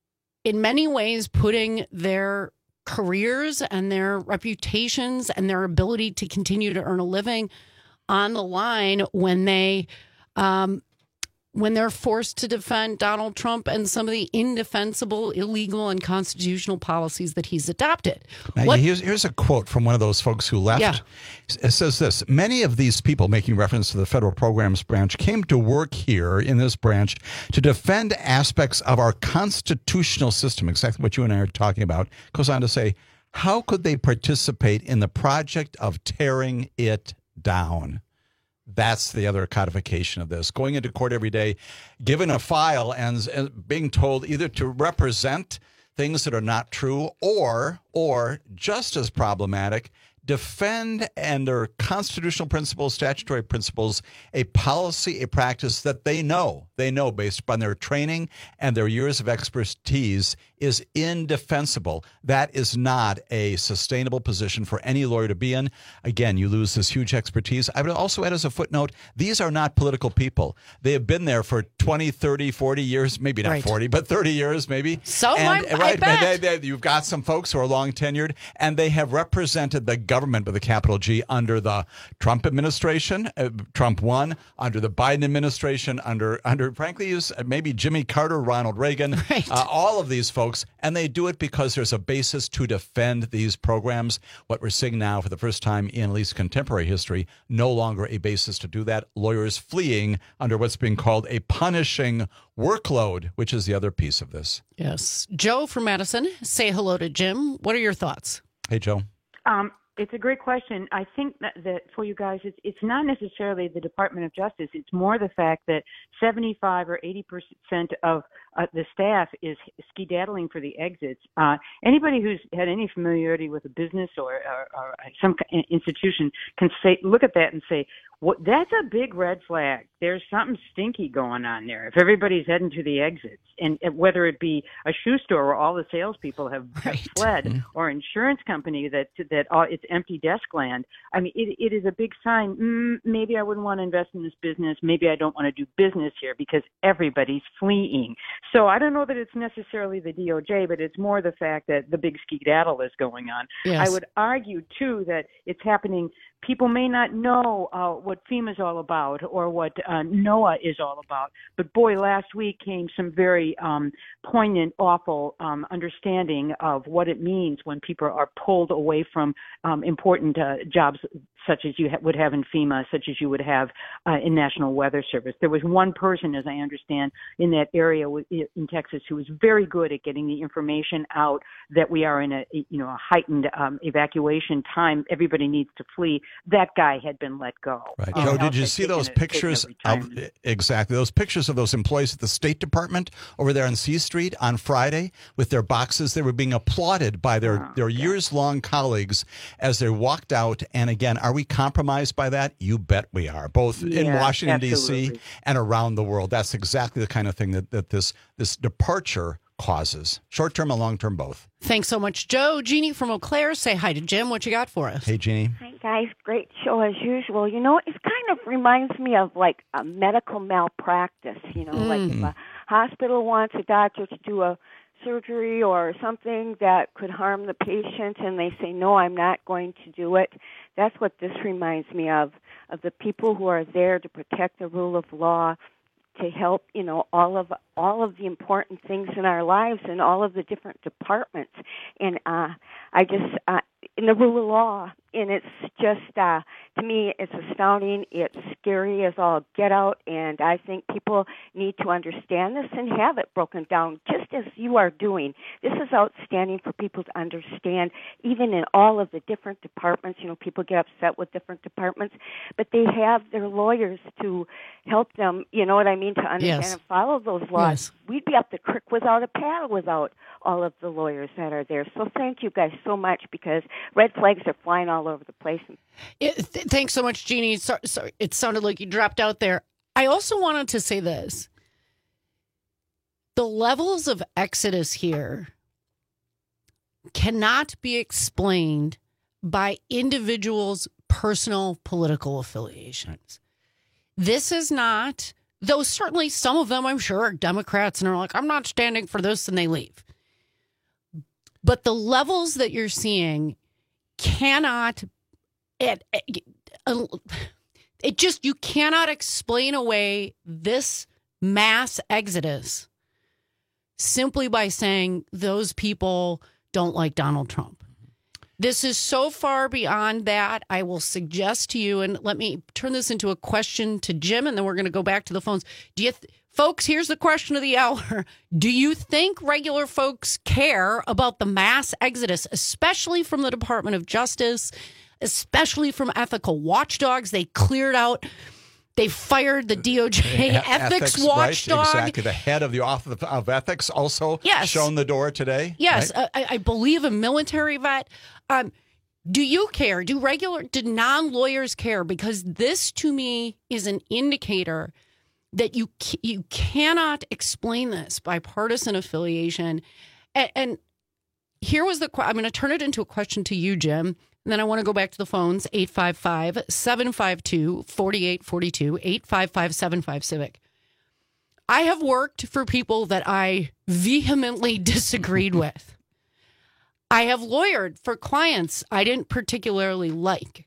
in many ways, putting their careers and their reputations and their ability to continue to earn a living on the line when they um, when they're forced to defend Donald Trump and some of the indefensible, illegal, and unconstitutional policies that he's adopted. Now, what, here's, here's a quote from one of those folks who left. Yeah. It says this: many of these people, making reference to the federal programs branch, came to work here in this branch to defend aspects of our constitutional system, exactly what you and I are talking about. Goes on to say, how could they participate in the project of tearing it down? That's the other codification of this. Going into court every day, given a file and, and being told either to represent things that are not true or, or just as problematic, defend under constitutional principles, statutory principles, a policy, a practice that they know, they know based upon their training and their years of expertise is indefensible. That is not a sustainable position for any lawyer to be in. Again, you lose this huge expertise. I would also add as a footnote, these are not political people. They have been there for twenty, thirty, forty years, maybe not right. forty, but thirty years maybe. So and, I, right, I bet. They, they, you've got some folks who are long tenured, and they have represented the government with a capital G under the Trump administration, uh, Trump one, under the Biden administration, under, under frankly, maybe Jimmy Carter, Ronald Reagan, right. uh, all of these folks. And they do it because there's a basis to defend these programs. What we're seeing now for the first time in at least contemporary history, no longer a basis to do that. Lawyers fleeing under what's being called a punishing workload, which is the other piece of this. Yes. Joe from Madison, say hello to Jim. What are your thoughts? Hey, Joe. Um, it's a great question. I think that, that for you guys, it's, it's not necessarily the Department of Justice. It's more the fact that seventy-five or eighty percent of uh, the staff is skedaddling for the exits. Uh, anybody who's had any familiarity with a business or, or, or some institution can say, look at that and say, what, that's a big red flag. There's something stinky going on there. If everybody's heading to the exits, and whether it be a shoe store where all the salespeople have, right. have fled, mm-hmm. or insurance company that that all, it's empty desk land. I mean, it, it is a big sign. Mm, maybe I wouldn't want to invest in this business. Maybe I don't want to do business here because everybody's fleeing. So I don't know that it's necessarily the D O J, but it's more the fact that the big skedaddle is going on. Yes. I would argue too that it's happening. People may not know uh, what FEMA is all about or what uh, NOAA is all about. But boy, last week came some very um, poignant, awful um, understanding of what it means when people are pulled away from um, important uh, jobs such as you ha- would have in FEMA, such as you would have uh, in National Weather Service. There was one person, as I understand, in that area w- in Texas who was very good at getting the information out that we are in a you know a heightened um, evacuation time. Everybody needs to flee. That guy had been let go. Right. Um, Joe, did you see those a, pictures of exactly those pictures of those employees at the State Department over there on C Street on Friday with their boxes? They were being applauded by their, oh, their years-long colleagues as they walked out. And again, are we compromised by that? You bet we are, both yeah, in Washington, D C and around the world. That's exactly the kind of thing that, that this this departure causes, short-term and long-term both. Thanks so much, Joe. Jeannie from Eau Claire, say hi to Jim. What you got for us? Hey, Jeannie. Hi, guys. Great show as usual. You know, it kind of reminds me of like a medical malpractice, you know, mm. like if a hospital wants a doctor to do a surgery or something that could harm the patient and they say, no, I'm not going to do it. That's what this reminds me of, of the people who are there to protect the rule of law, to help, you know, all of all of the important things in our lives and all of the different departments. And uh, I just, uh, in the rule of law, and it's just, uh, to me, it's astounding. It's scary as all get out, and I think people need to understand this and have it broken down, just as you are doing. This is outstanding for people to understand, even in all of the different departments. You know, people get upset with different departments, but they have their lawyers to help them, you know what I mean, to understand yes. and follow those laws. Yes. We'd be up the creek without a paddle without all of the lawyers that are there. So thank you guys so much, because red flags are flying all over the place. It, th- thanks so much, Jeannie. So, so, it sounded like you dropped out there. I also wanted to say this. The levels of exodus here cannot be explained by individuals' personal political affiliations. This is not... Though certainly some of them, I'm sure, are Democrats and are like, I'm not standing for this, and they leave. But the levels that you're seeing cannot, it, it, it just, you cannot explain away this mass exodus simply by saying those people don't like Donald Trump. This is so far beyond that. I will suggest to you, and let me turn this into a question to Jim, and then we're going to go back to the phones. Do you, th- folks, here's the question of the hour. Do you think regular folks care about the mass exodus, especially from the Department of Justice, especially from ethical watchdogs? They cleared out, they fired the D O J ethics, ethics watchdog. Right, exactly. The head of the Office of Ethics also yes. shown the door today. Yes, right? I, I believe a military vet. Um, do you care? Do regular, do non-lawyers care? Because this, to me, is an indicator that you you cannot explain this by partisan affiliation. And, and here was the, I'm going to turn it into a question to you, Jim. And then I want to go back to the phones, eight five five, seven five two, four eight four two, eight five five seven five Civic. I have worked for people that I vehemently disagreed with. I have lawyered for clients I didn't particularly like.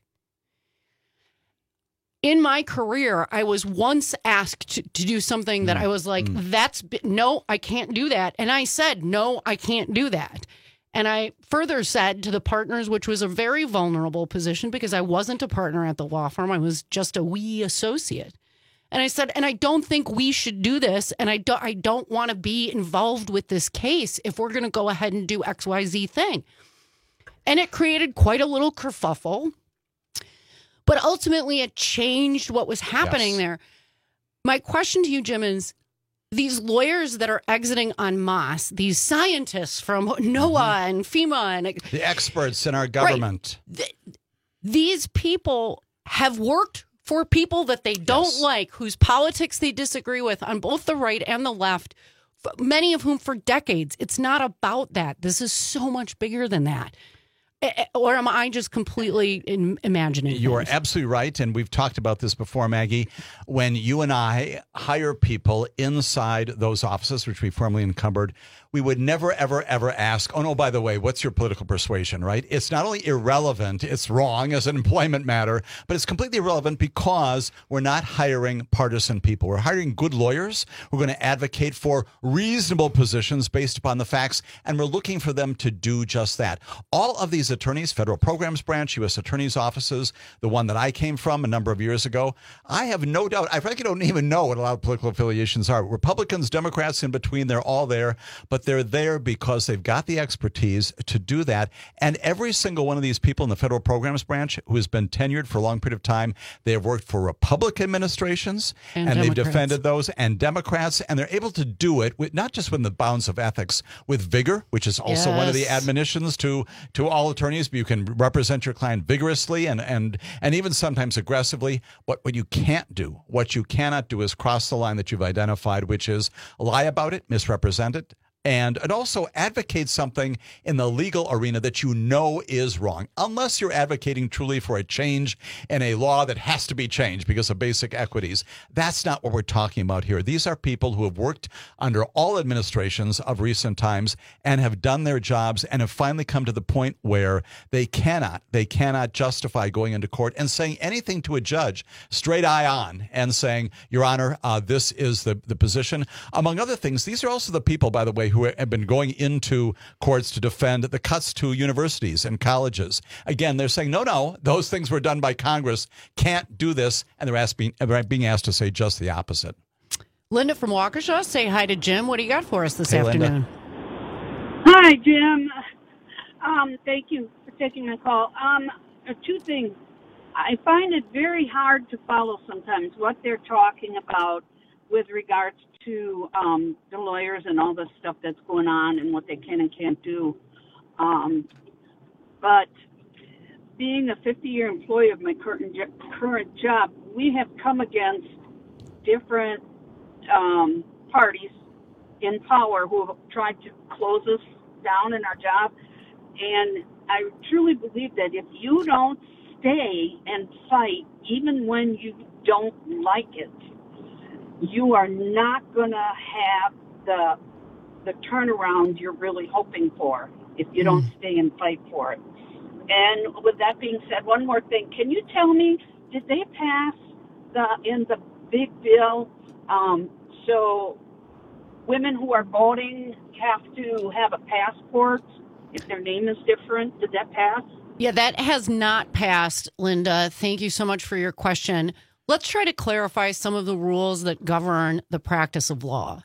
In my career, I was once asked to, to do something that I was like, mm. that's, no, I can't do that. And I said, no, I can't do that. And I further said to the partners, which was a very vulnerable position because I wasn't a partner at the law firm. I was just a wee associate. And I said, and I don't think we should do this. And I don't, I don't want to be involved with this case if we're going to go ahead and do X Y Z thing. And it created quite a little kerfuffle. But ultimately, it changed what was happening yes. there. My question to you, Jim, is these lawyers that are exiting en masse, these scientists from NOAA mm-hmm. and FEMA and the experts in our government, right, th- these people have worked for people that they don't yes. like, whose politics they disagree with on both the right and the left, many of whom for decades. It's not about that. This is so much bigger than that. Or am I just completely in, imagining You things? are absolutely right, and we've talked about this before, Maggie. When you and I hire people inside those offices, which we formerly encumbered, we would never, ever, ever ask, oh, no, by the way, what's your political persuasion, right? It's not only irrelevant, it's wrong as an employment matter, but it's completely irrelevant because we're not hiring partisan people. We're hiring good lawyers. We're going to advocate for reasonable positions based upon the facts, and we're looking for them to do just that. All of these these attorneys, federal programs branch, U S attorney's offices, the one that I came from a number of years ago, I have no doubt, I frankly don't even know what a lot of political affiliations are. Republicans, Democrats, in between, they're all there, but they're there because they've got the expertise to do that. And every single one of these people in the federal programs branch who has been tenured for a long period of time, they have worked for Republican administrations, and, and they've defended those, and Democrats, and they're able to do it with not just within the bounds of ethics, with vigor, which is also yes. one of the admonitions to to all attorneys. You can represent your client vigorously and and and even sometimes aggressively. But what you can't do, what you cannot do, is cross the line that you've identified, which is lie about it, misrepresent it, and, and also advocate something in the legal arena that you know is wrong, unless you're advocating truly for a change in a law that has to be changed because of basic equities. That's not what we're talking about here. These are people who have worked under all administrations of recent times and have done their jobs and have finally come to the point where they cannot, they cannot justify going into court and saying anything to a judge straight eye on and saying, Your Honor, uh, this is the, the position. Among other things, these are also the people, by the way, who have been going into courts to defend the cuts to universities and colleges. Again, they're saying, no, no, those things were done by Congress. Can't do this. And they're asking, being asked to say just the opposite. Linda from Waukesha, say hi to Jim. What do you got for us this hey, afternoon? Linda. Hi, Jim. Um, thank you for taking my call. Um, two things. I find it very hard to follow sometimes what they're talking about with regards to um, the lawyers and all the stuff that's going on and what they can and can't do. Um, but being a fifty-year employee of my current current job, we have come against different um, parties in power who have tried to close us down in our job. And I truly believe that if you don't stay and fight, even when you don't like it, you are not going to have the the turnaround you're really hoping for if you don't stay and fight for it. And with that being said, one more thing. Can you tell me, did they pass the in the big bill um, so women who are voting have to have a passport if their name is different? Did that pass? Yeah, that has not passed, Linda. Thank you so much for your question. Let's try to clarify some of the rules that govern the practice of law.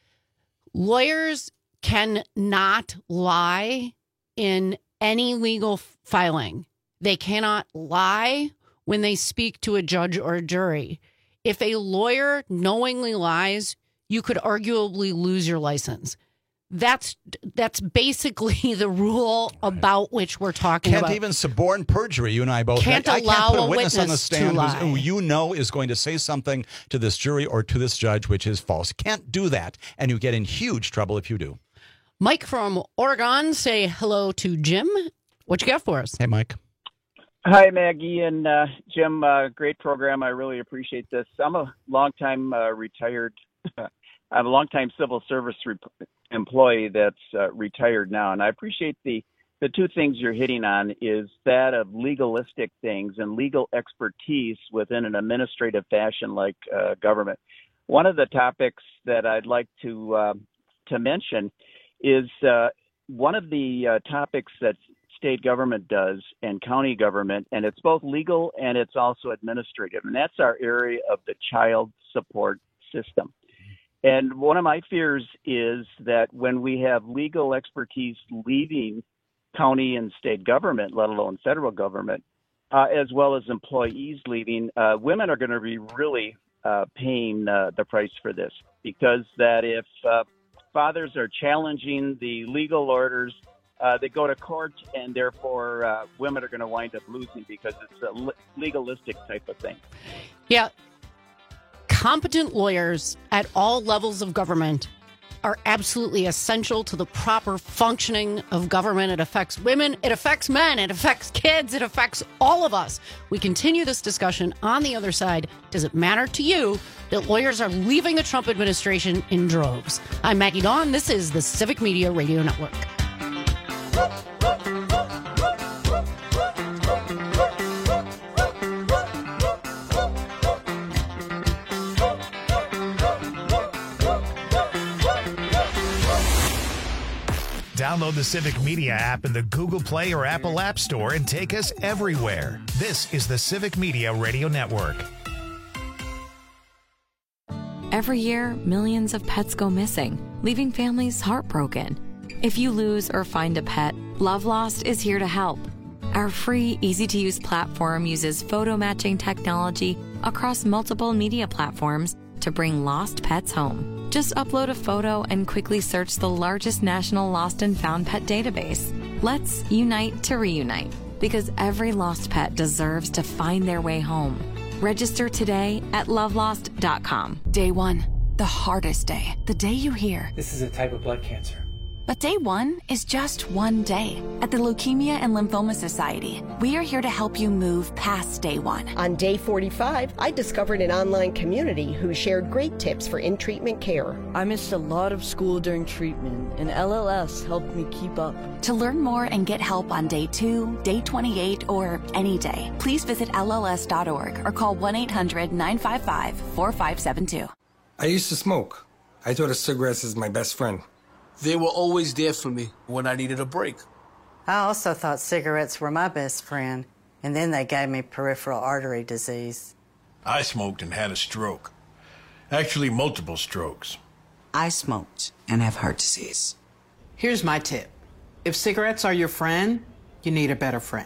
Lawyers cannot lie in any legal filing. They cannot lie when they speak to a judge or a jury. If a lawyer knowingly lies, you could arguably lose your license. That's that's basically the rule about which we're talking Can't about. Can't even suborn perjury. You and I both. Can't I, I allow can't put a a witness, witness on the stand to lie. who you know is going to say something to this jury or to this judge which is false. Can't do that, and you get in huge trouble if you do. Mike from Oregon, say hello to Jim. What you got for us? Hey, Mike. Hi, Maggie and uh, Jim. Uh, great program. I really appreciate this. I'm a longtime uh, retired. I'm a longtime civil service re- employee that's uh, retired now, and I appreciate the the two things you're hitting on is that of legalistic things and legal expertise within an administrative fashion like uh, government. One of the topics that I'd like to uh, to mention is uh, one of the uh, topics that state government does and county government, and it's both legal and it's also administrative, and that's our area of the child support system. And one of my fears is that when we have legal expertise leaving county and state government, let alone federal government, uh, as well as employees leaving, uh, women are going to be really uh, paying uh, the price for this, because that if uh, fathers are challenging the legal orders, uh, they go to court, and therefore uh, women are going to wind up losing because it's a le- legalistic type of thing. Yeah. Competent lawyers at all levels of government are absolutely essential to the proper functioning of government. It affects women, it affects men, it affects kids, it affects all of us. We continue this discussion on the other side. Does it matter to you that lawyers are leaving the Trump administration in droves? I'm Maggie Dawn. This is the Civic Media Radio Network. Download the Civic Media app in the Google Play or Apple App Store and take us everywhere. This is the Civic Media Radio Network. Every year, millions of pets go missing, leaving families heartbroken. If you lose or find a pet, Love Lost is here to help. Our free, easy-to-use platform uses photo matching technology across multiple media platforms to bring lost pets home. Just upload a photo and quickly search the largest national lost and found pet database. Let's unite to reunite, because every lost pet deserves to find their way home. Register today at love lost dot com. Day one, the hardest day. The day you hear, This is a type of blood cancer. but day one is just one day. At the Leukemia and Lymphoma Society, we are here to help you move past day one. On day forty-five, I discovered an online community who shared great tips for in-treatment care. I missed a lot of school during treatment, and L L S helped me keep up. To learn more and get help on day two, day twenty-eight, or any day, please visit L L S dot org or call one eight hundred nine five five four five seven two. I used to smoke. I thought of cigarettes as my best friend. They were always there for me when I needed a break. I also thought cigarettes were my best friend, and then they gave me peripheral artery disease. I smoked and had a stroke. Actually, multiple strokes. I smoked and have heart disease. Here's my tip. If cigarettes are your friend, you need a better friend.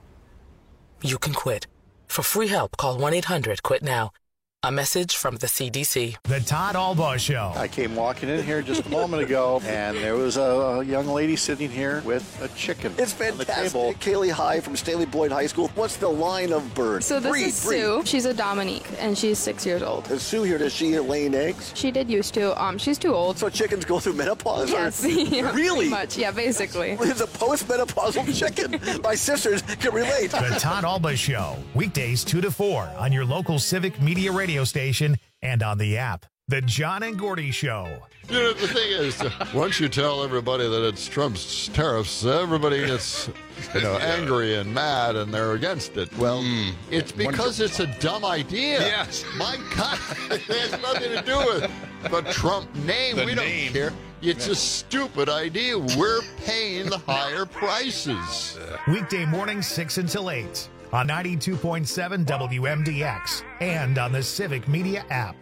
You can quit. For free help, call one eight hundred quit now. A message from the C D C. The Todd Albaugh Show. I came walking in here just a moment ago, and there was a young lady sitting here with a chicken. It's fantastic. Kaylee High from Stanley Boyd High School. What's the line of bird? So this breed, is breed. Sue. She's a Dominique, and she's six years old. Is Sue here? Does she laying eggs? She did used to. Um, she's too old. So chickens go through menopause? Yes. Or? Yeah, really? Pretty much. Yeah, basically. It's a post-menopausal chicken. My sisters can relate. The Todd Albaugh Show. Weekdays two to four on your local Civic Media radio station and on the app. The John and Gordy Show. You know, the thing is, once you tell everybody that it's Trump's tariffs, everybody gets, you know, angry and mad, and they're against it. Well, mm. it's because it's a dumb idea. Yes. My God, it has nothing to do with the Trump name. The we name. don't care. It's a stupid idea. We're paying the higher prices. Weekday mornings, six until eight on ninety-two point seven W M D X and on the Civic Media app.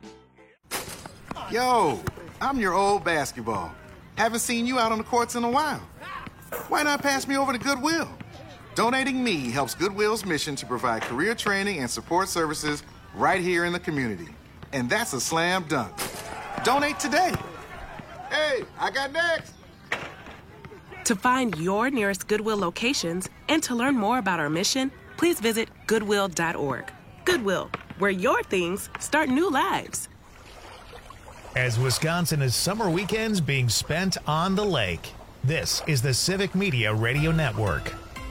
Yo, I'm your old basketball. Haven't seen you out on the courts in a while. Why not pass me over to Goodwill? Donating me helps Goodwill's mission to provide career training and support services right here in the community. And that's a slam dunk. Donate today. Hey, I got next. To find your nearest Goodwill locations and to learn more about our mission, please visit goodwill dot org. Goodwill, where your things start new lives. As Wisconsin is summer weekends being spent on the lake, this is the Civic Media Radio Network.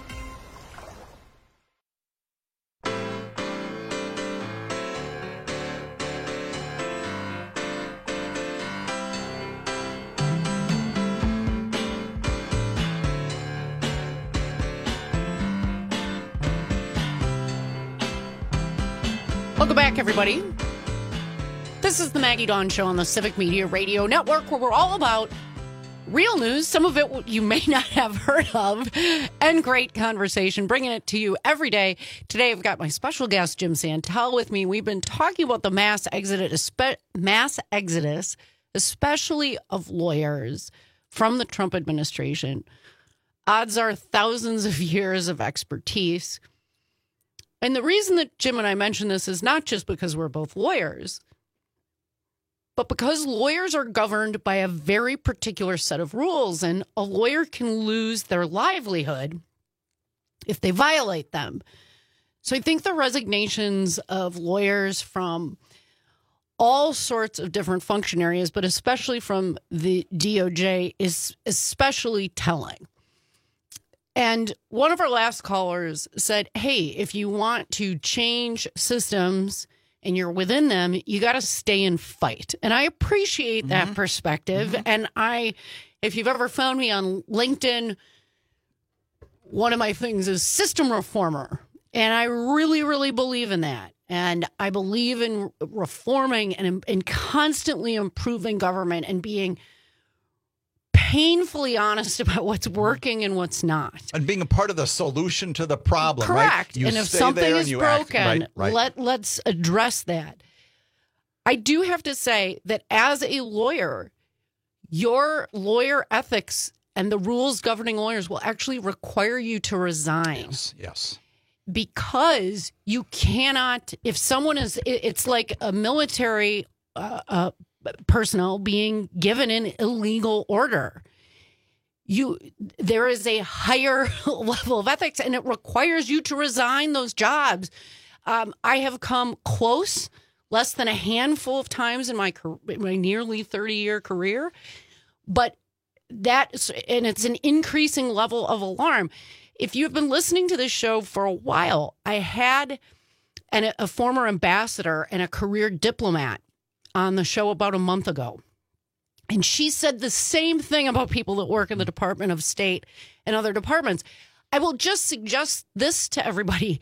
Welcome back, everybody. This is the Maggie Dawn Show on the Civic Media Radio Network, where we're all about real news, some of it you may not have heard of, and great conversation, bringing it to you every day. Today, I've got my special guest, Jim Santel, with me. We've been talking about the mass exodus, mass exodus, especially of lawyers from the Trump administration. Odds are thousands of years of expertise. And the reason that Jim and I mention this is not just because we're both lawyers, but because lawyers are governed by a very particular set of rules, and a lawyer can lose their livelihood if they violate them. So I think the resignations of lawyers from all sorts of different function areas, but especially from the D O J, is especially telling. And one of our last callers said, hey, if you want to change systems and you're within them, you got to stay and fight. And I appreciate mm-hmm. that perspective. Mm-hmm. And I, if you've ever found me on LinkedIn, one of my things is system reformer. And I really, really believe in that. And I believe in reforming and in constantly improving government and being painfully honest about what's working and what's not. And being a part of the solution to the problem. Correct. Right? You and if stay something there is and you broken, act, right, right. let let's address that. I do have to say that as a lawyer, your lawyer ethics and the rules governing lawyers will actually require you to resign. Yes, yes. Because you cannot, if someone is, it's like a military uh, uh, personnel being given an illegal order. You, there is a higher level of ethics, and it requires you to resign those jobs. Um, I have come close, less than a handful of times in my my nearly thirty-year career, but that, and it's an increasing level of alarm. If you've been listening to this show for a while, I had an, a former ambassador and a career diplomat on the show about a month ago. And she said the same thing about people that work in the Department of State and other departments. I will just suggest this to everybody.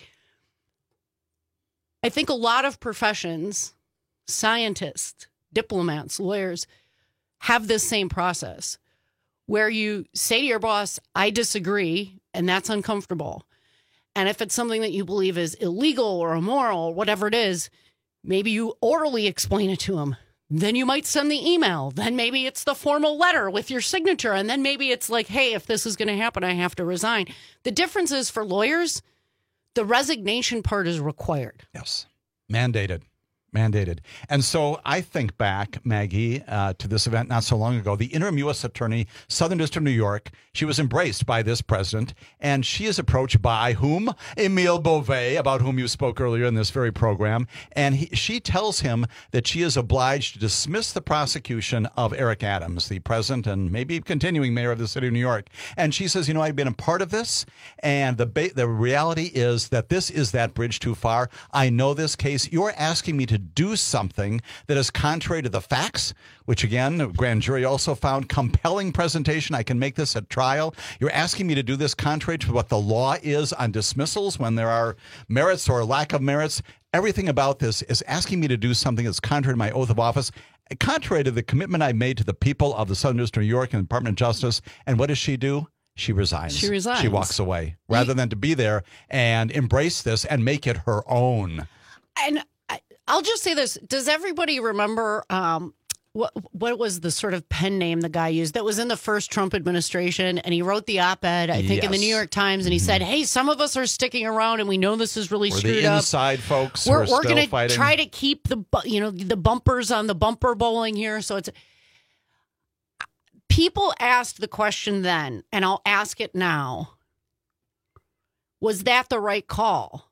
I think a lot of professions, scientists, diplomats, lawyers, have this same process where you say to your boss, I disagree, and that's uncomfortable. And if it's something that you believe is illegal or immoral, or whatever it is, maybe you orally explain it to him. Then you might send the email. Then maybe it's the formal letter with your signature. And then maybe it's like, hey, if this is going to happen, I have to resign. The difference is for lawyers, the resignation part is required. Yes. Mandated. Mandated. And so I think back, Maggie, uh, to this event not so long ago. The interim U S attorney, Southern District of New York, she was embraced by this president, and she is approached by whom? Emile Beauvais, about whom you spoke earlier in this very program. And he, she tells him that she is obliged to dismiss the prosecution of Eric Adams, the present and maybe continuing mayor of the city of New York. And she says, you know, I've been a part of this, and the ba- the reality is that this is that bridge too far. I know this case. You're asking me to do something that is contrary to the facts, which again, the grand jury also found compelling presentation. I can make this at trial. You're asking me to do this contrary to what the law is on dismissals when there are merits or lack of merits. Everything about this is asking me to do something that's contrary to my oath of office, contrary to the commitment I made to the people of the Southern District of New York and the Department of Justice. And what does she do? She resigns. She resigns. She walks away rather than to be there and embrace this and make it her own. And I'll just say this. Does everybody remember um, what what was the sort of pen name the guy used that was in the first Trump administration? And he wrote the op-ed, I think, yes. in the New York Times. And he mm-hmm. said, hey, some of us are sticking around and we know this is really we're screwed the up. Inside folks We're, who are we're still gonna fighting. try to keep the, you know, the bumpers on the bumper bowling here. So it's people asked the question then, and I'll ask it now. Was that the right call?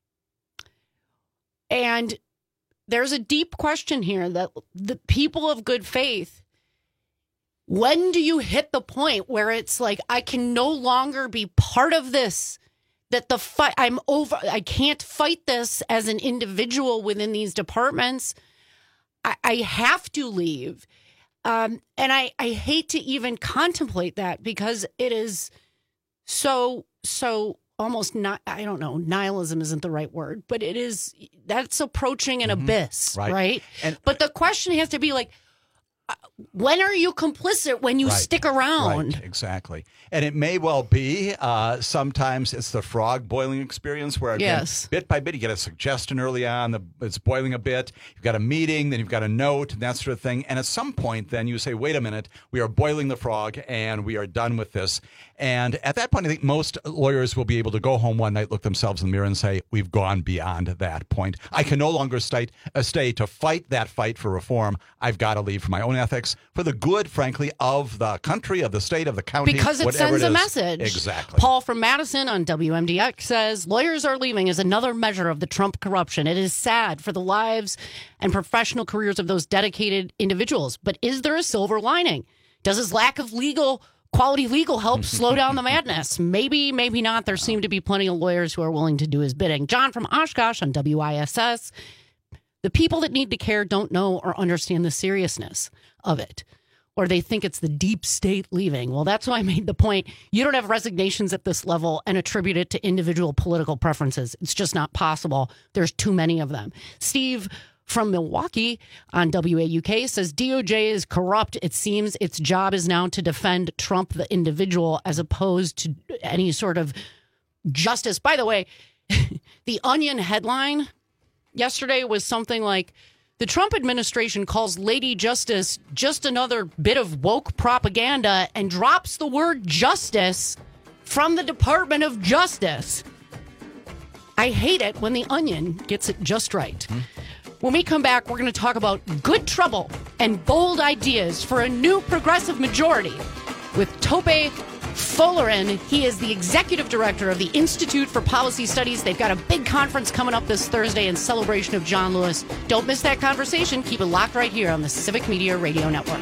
And there's a deep question here that the people of good faith, when do you hit the point where it's like, I can no longer be part of this, that the fight, I'm over, I can't fight this as an individual within these departments. I, I have to leave. Um, and I, I hate to even contemplate that because it is so, so almost not, I don't know, nihilism isn't the right word, but it is, that's approaching an mm-hmm. abyss, right? right? And, but the question has to be like, when are you complicit when you right, stick around? Right, exactly. And it may well be, uh, sometimes it's the frog boiling experience where again, yes. bit by bit you get a suggestion early on, the, it's boiling a bit, you've got a meeting, then you've got a note and that sort of thing. And at some point then you say, wait a minute, we are boiling the frog and we are done with this. And at that point, I think most lawyers will be able to go home one night, look themselves in the mirror and say, we've gone beyond that point. I can no longer stay, uh, stay to fight that fight for reform. I've got to leave for my own ethics, for the good, frankly, of the country, of the state, of the county. Because it sends it a message. Exactly. Paul from Madison on W M D X says, lawyers are leaving is another measure of the Trump corruption. It is sad for the lives and professional careers of those dedicated individuals. But is there a silver lining? Does his lack of legal quality legal help slow down the madness? Maybe, maybe not. There seem to be plenty of lawyers who are willing to do his bidding. John from Oshkosh on W I S S. The people that need to care don't know or understand the seriousness of it, or they think it's the deep state leaving. Well, that's why I made the point. You don't have resignations at this level and attribute it to individual political preferences. It's just not possible. There's too many of them. Steve from Milwaukee on W A U K says D O J is corrupt. It seems its job is now to defend Trump, the individual, as opposed to any sort of justice. By the way, the Onion headline yesterday was something like, the Trump administration calls Lady Justice just another bit of woke propaganda and drops the word justice from the Department of Justice. I hate it when the Onion gets it just right. Mm-hmm. When we come back, we're going to talk about good trouble and bold ideas for a new progressive majority with Tope Fullerin. He is the executive director of the Institute for Policy Studies. They've got a big conference coming up this Thursday in celebration of John Lewis. Don't miss that conversation. Keep it locked right here on the Civic Media Radio Network.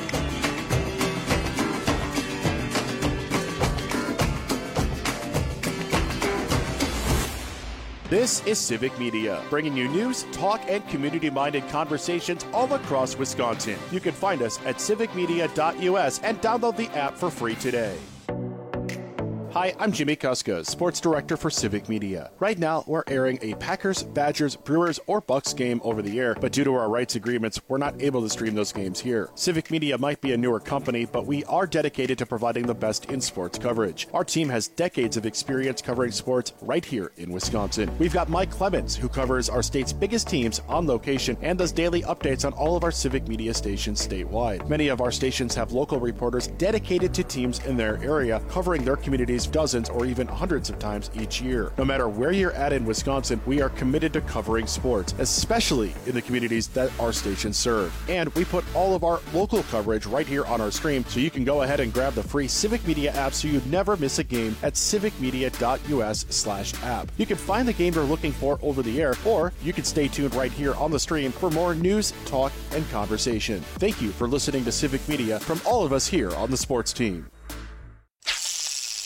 This is Civic Media, bringing you news, talk, and community-minded conversations all across Wisconsin. You can find us at civic media dot U S and download the app for free today. Hi, I'm Jimmy Kuska, Sports Director for Civic Media. Right now, we're airing a Packers, Badgers, Brewers, or Bucks game over the air, but due to our rights agreements, we're not able to stream those games here. Civic Media might be a newer company, but we are dedicated to providing the best in sports coverage. Our team has decades of experience covering sports right here in Wisconsin. We've got Mike Clemens, who covers our state's biggest teams on location and does daily updates on all of our Civic Media stations statewide. Many of our stations have local reporters dedicated to teams in their area, covering their communities dozens or even hundreds of times each year. No matter where you're at in Wisconsin, we are committed to covering sports, especially in the communities that our stations serve. And we put all of our local coverage right here on our stream, so you can go ahead and grab the free Civic Media app so you never miss a game at civic media dot U S slash app. You can find the game you're looking for over the air, or you can stay tuned right here on the stream for more news, talk, and conversation. Thank you for listening to Civic Media from all of us here on the sports team.